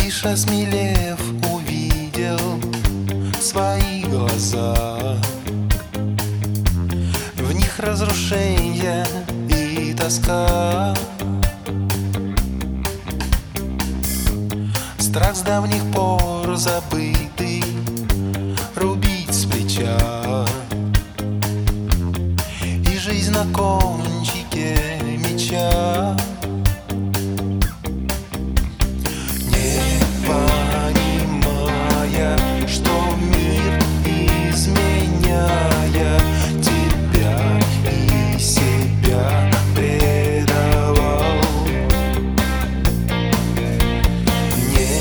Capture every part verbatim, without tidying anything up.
Лишь осмелев, увидел свои глаза. В них разрушение и тоска. Страх с давних пор забытый рубить с плеча. И жизнь на кончике меча. Не понимая, что мир, изменяя, тебя и себя предавал. Не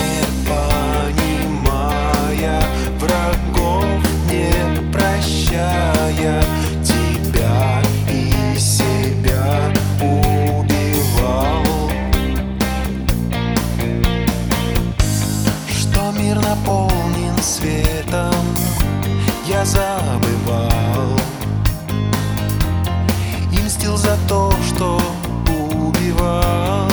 понимая, врагов не прощая, тебя и себя убивал. Что мир наполнен светом, я забывал. И мстил за то, что убивал.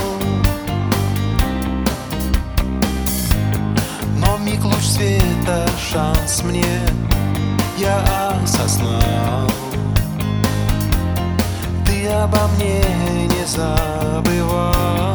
Но миг луч света, шанс мне, я осознал. Ты обо мне не забывал.